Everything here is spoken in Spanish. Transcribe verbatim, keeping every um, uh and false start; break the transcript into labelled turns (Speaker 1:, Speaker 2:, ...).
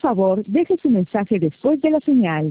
Speaker 1: favor, deje su mensaje después de la señal.